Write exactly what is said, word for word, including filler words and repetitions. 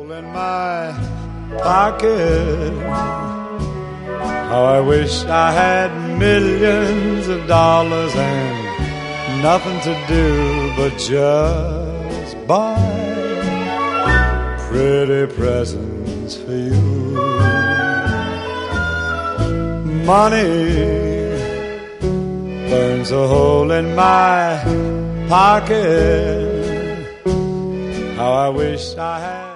hole in my pocket. How I wish I had millions of dollars and nothing to do but just buy pretty presents for you. Money burns a hole in my pocket. How I wish I had